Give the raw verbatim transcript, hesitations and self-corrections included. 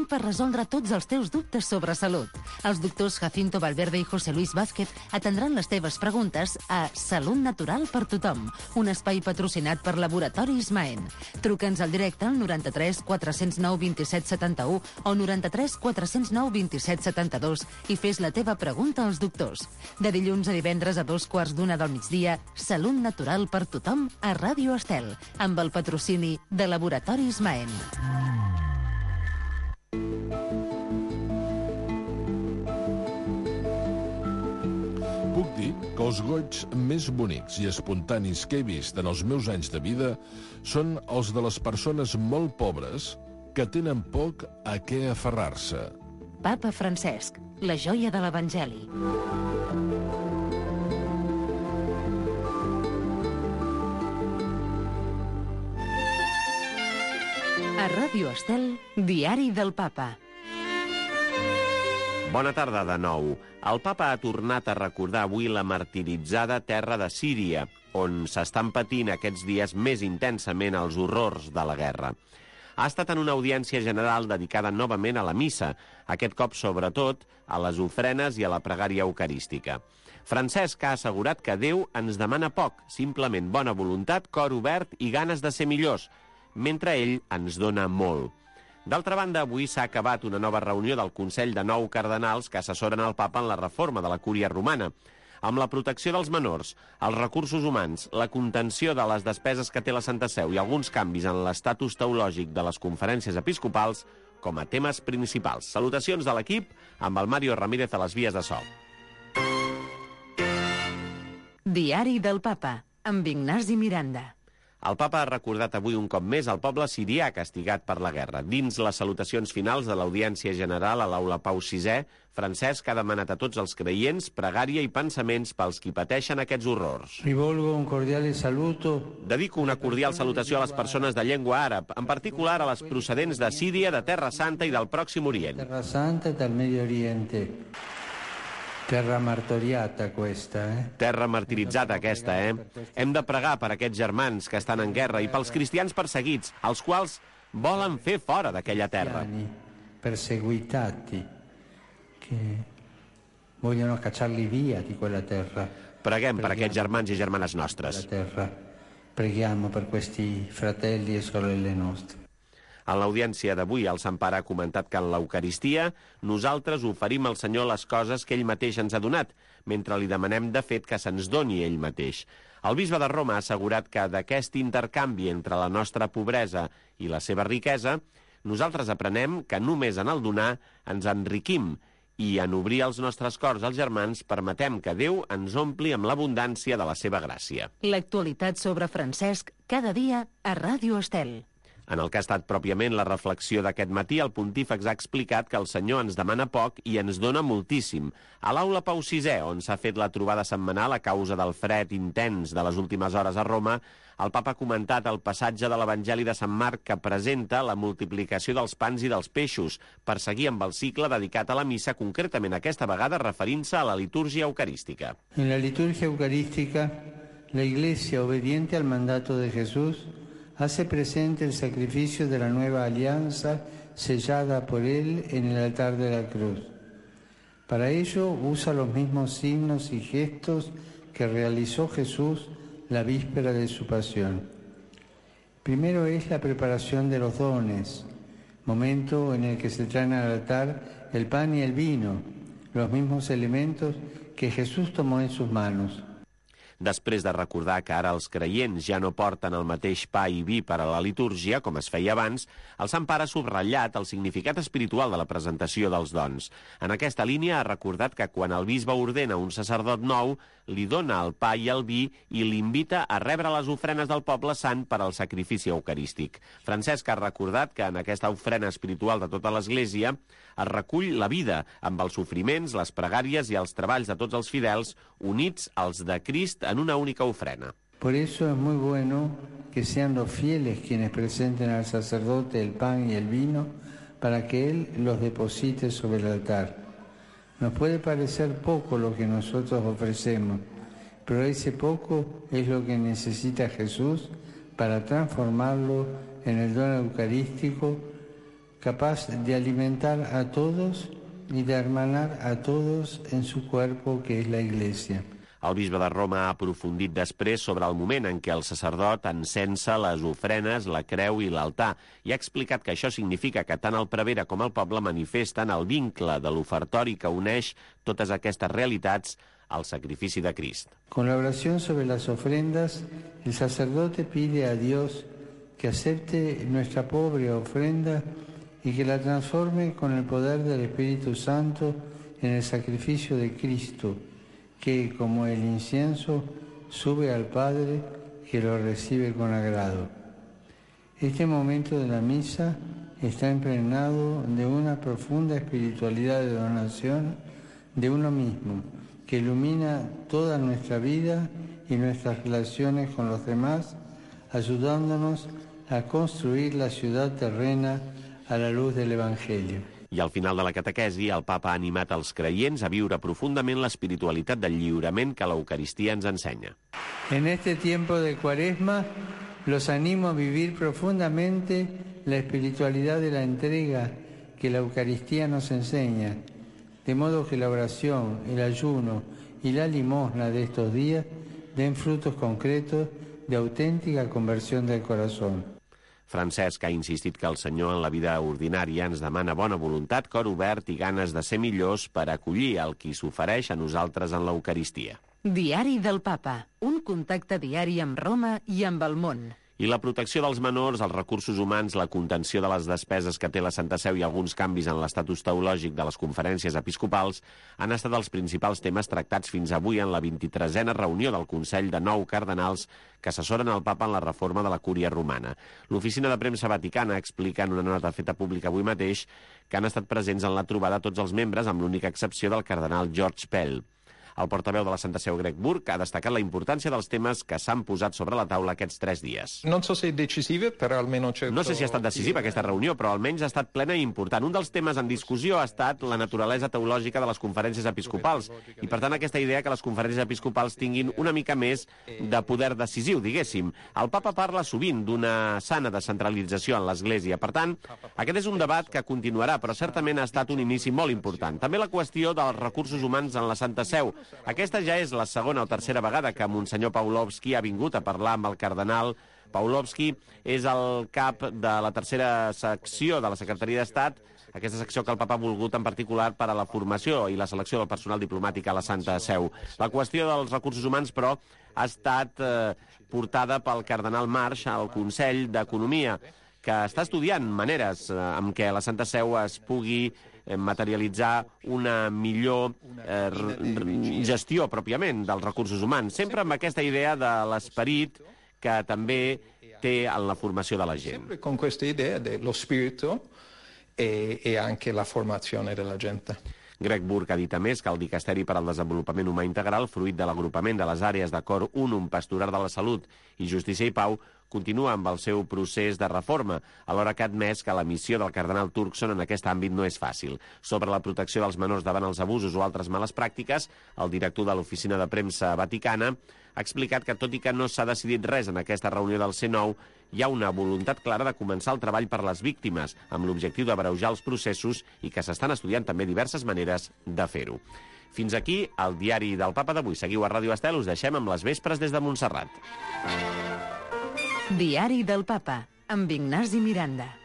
per resoldre tots els teus dubtes sobre salut. Els doctors Jacinto Valverde i José Luis Vázquez atendran les teves preguntes a Salut Natural per Tothom, un espai patrocinat per Laboratoris Maen. Truca'ns al directe al noranta-tres quatre cents nou vint-i-set setanta-u o noranta-tres quatre cents nou vint-i-set setanta-dos i fes la teva pregunta als doctors. De dilluns a divendres a dos quarts d'una del migdia, Salut Natural per Tothom a Ràdio Estel, amb el patrocini de Laboratoris Maen. Puc dir que els goigs més bonics i espontanis que he vist en els meus anys de vida són els de les persones molt pobres que tenen poc a què aferrar-se. Papa Francesc, la joia de l'Evangeli. A Ràdio Estel, Diari del Papa. Bona tarda de nou. El papa ha tornat a recordar avui la martiritzada terra de Síria, on s'estan patint aquests dies més intensament els horrors de la guerra. Ha estat en una audiència general dedicada novament a la missa, aquest cop sobretot a les ofrenes i a la pregària eucarística. Francesc ha assegurat que Déu ens demana poc, simplement bona voluntat, cor obert i ganes de ser millors, mentre ell ens dona molt. D'altra banda, avui s'ha acabat una nova reunió del Consell de Nou Cardenals que assessoren el papa en la reforma de la Cúria Romana, amb la protecció dels menors, els recursos humans, la contenció de les despeses que té la Santa Seu i alguns canvis en l'estatus teològic de les conferències episcopals com a temes principals. Salutacions de l'equip amb el Mario Ramírez a les vies de so. Diari del Papa, amb Ignasi Miranda. El papa ha recordat avui un cop més el poble sirià castigat per la guerra. Dins les salutacions finals de l'Audiència General a l'Aula Pau sisè, Francesc ha demanat a tots els creients pregària i pensaments pels qui pateixen aquests horrors. Rivolgo un cordiale saluto. Dedico una cordial salutació a les persones de llengua àrab, en particular a les procedents de Síria, de Terra Santa i del Pròxim Orient. Terra Santa e del Medio Oriente. Terra martoriata questa, eh? Terra martiritzata aquesta, eh? Hem de pregar per aquests germans que estan en guerra i pels cristians perseguits, els quals volen fer fora d'aquella terra. Perseguitati, que vogliono cacciarli via di quella terra. Preguem per aquests germans i germanes nostres. Preghiamo per questi fratelli e sorelle nostre. En l'audiència d'avui, el Sant Pare ha comentat que en l'Eucaristia nosaltres oferim al Senyor les coses que ell mateix ens ha donat, mentre li demanem de fet que se'ns doni ell mateix. El bisbe de Roma ha assegurat que d'aquest intercanvi entre la nostra pobresa i la seva riquesa, nosaltres aprenem que només en el donar ens enriquim i en obrir els nostres cors als germans permetem que Déu ens ompli amb l'abundància de la seva gràcia. L'actualitat sobre Francesc cada dia a Ràdio Estel. En el que ha estat pròpiament la reflexió d'aquest matí, el pontífex ha explicat que el Senyor ens demana poc i ens dona moltíssim. A l'Aula Pau sisè, on s'ha fet la trobada setmanal a causa del fred intens de les últimes hores a Roma, el papa ha comentat el passatge de l'Evangeli de Sant Marc que presenta la multiplicació dels pans i dels peixos, per seguir amb el cicle dedicat a la missa, concretament aquesta vegada referint-se a la litúrgia eucarística. En la litúrgia eucarística, la Iglesia, obediente al mandato de Jesús, hace presente el sacrificio de la nueva alianza sellada por él en el altar de la cruz. Para ello usa los mismos signos y gestos que realizó Jesús la víspera de su pasión. Primero es la preparación de los dones, momento en el que se traen al altar el pan y el vino, los mismos elementos que Jesús tomó en sus manos. Després de recordar que ara els creients ja no porten el mateix pa i vi per a la litúrgia, com es feia abans, el Sant Pare ha subratllat el significat espiritual de la presentació dels dons. En aquesta línia ha recordat que quan el bisbe ordena un sacerdot nou, li dona el pa i el vi i l'invita a rebre les ofrenes del poble sant per al sacrifici eucarístic. Francesc ha recordat que en aquesta ofrena espiritual de tota l'Església es recull la vida, amb els sofriments, les pregàries i els treballs de tots els fidels, units als de Crist en una única ofrena. Por eso es muy bueno que sean los fieles quienes presenten al sacerdote el pan y el vino para que él los deposite sobre el altar. Nos puede parecer poco lo que nosotros ofrecemos, pero ese poco es lo que necesita Jesús para transformarlo en el don eucarístico capaz de alimentar a todos y de hermanar a todos en su cuerpo, que es la Iglesia. El bisbe de Roma ha aprofundit després sobre el moment en què el sacerdot encensa les ofrenes, la creu i l'altar i ha explicat que això significa que tant el prevere com el poble manifesten el vincle de l'ofertori que uneix totes aquestes realitats al sacrifici de Crist. Con la oración sobre las ofrendas, el sacerdote pide a Dios que acepte nuestra pobre ofrenda y que la transforme con el poder del Espíritu Santo en el sacrificio de Cristo, que, como el incienso, sube al Padre, que lo recibe con agrado. Este momento de la misa está impregnado de una profunda espiritualidad de donación de uno mismo, que ilumina toda nuestra vida y nuestras relaciones con los demás, ayudándonos a construir la ciudad terrena a la luz del Evangelio. I al final de la catequesi, el papa ha animat els creients a viure profundament l'espiritualitat del lliurament que l'Eucaristia ens ensenya. En este tiempo de Cuaresma, los animo a vivir profundamente la espiritualidad de la entrega que la Eucaristía nos enseña, de modo que la oración, el ayuno y la limosna de estos días den frutos concretos de auténtica conversión del corazón. Francesc ha insistit que el Senyor en la vida ordinària ens demana bona voluntat, cor obert i ganes de ser millors per acollir el qui s'ofereix a nosaltres en l'Eucaristia. Diari del Papa, un contacte diari amb Roma i amb el món. I la protecció dels menors, els recursos humans, la contenció de les despeses que té la Santa Seu i alguns canvis en l'estatus teològic de les conferències episcopals han estat els principals temes tractats fins avui en la vint-i-tresena reunió del Consell de Nou Cardenals que assessoren el papa en la reforma de la Cúria Romana. L'Oficina de Premsa Vaticana explica en una nota feta pública avui mateix que han estat presents en la trobada tots els membres, amb l'única excepció del cardenal George Pell. El portaveu de la Santa Seu, Greg Burke, ha destacat la importància dels temes que s'han posat sobre la taula aquests tres dies. No so se decisive, però almeno certo... No sé si ha estat decisiva aquesta reunió, però almenys ha estat plena i important. Un dels temes en discussió ha estat la naturalesa teològica de les conferències episcopals i, per tant, aquesta idea que les conferències episcopals tinguin una mica més de poder decisiu, diguéssim. El papa parla sovint d'una sana descentralització en l'Església. Per tant, aquest és un debat que continuarà, però certament ha estat un inici molt important. També la qüestió dels recursos humans en la Santa Seu. Aquesta ja és la segona o tercera vegada que Monsenyor Pawlowski ha vingut a parlar amb el cardenal. Pawlowski és el cap de la tercera secció de la Secretaria d'Estat, aquesta secció que el papa ha volgut en particular per a la formació i la selecció del personal diplomàtic a la Santa Seu. La qüestió dels recursos humans, però, ha estat eh, portada pel cardenal Marsh al Consell d'Economia, que està estudiant maneres eh, amb què la Santa Seu es pugui materialitzar una millor eh, gestió pròpiament dels recursos humans, sempre amb aquesta idea de l'esperit que també té en la formació de la gent. Sempre con questa idea dello spirito e, e anche la formazione della gente. Greg Burke ha dit a més que el Dicasteri per al Desenvolupament Humà Integral, fruit de l'agrupament de les àrees de Cor Unum, Pastoral de la Salut i Justícia i Pau, continua amb el seu procés de reforma, alhora que ha admès que la missió del cardenal Turkson en aquest àmbit no és fàcil. Sobre la protecció dels menors davant els abusos o altres males pràctiques, el director de l'Oficina de Premsa Vaticana ha explicat que, tot i que no s'ha decidit res en aquesta reunió del C nou, hi ha una voluntat clara de començar el treball per les víctimes, amb l'objectiu d'abreujar els processos i que s'estan estudiant també diverses maneres de fer-ho. Fins aquí el diari del Papa d'avui. Seguiu a Ràdio Estel, us deixem amb les vespres des de Montserrat. Diari del Papa, amb Ignasi Miranda.